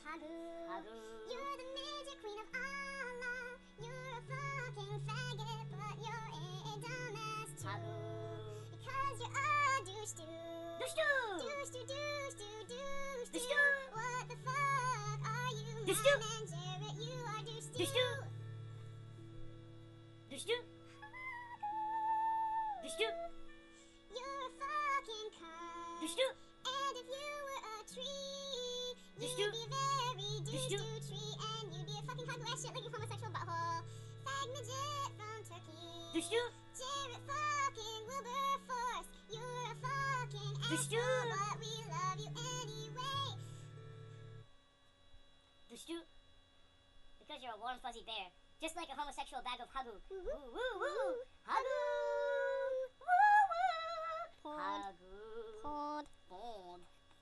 Hagu. You're the midget queen of Allah. You're a fucking faggot, but you're a dumbass too. Hagu. Because you're a douche-doo. Douche-doo. Douche-doo. Douche-doo. What the fuck are you, Douche-doo. man and Jarrett? You are douche-doo. Douche-doo. Douche-doo. Douche-doo. You're a fucking cunt. Douche-doo. And if you were a tree, Douche-doo. you'd be very Douche-doo. douche-doo tree, and you'd be a fucking cunt who ass shit like a homosexual butthole. Fag midget from Turkey. Douche-doo. Jarrett fucking Wilberforce. You're a fucking Douche-doo. asshole, but we love you anyway. Douche-doo. Because you're a warm fuzzy bear, just like a homosexual bag of hagu. Woo, Woo woo woo. Hagu.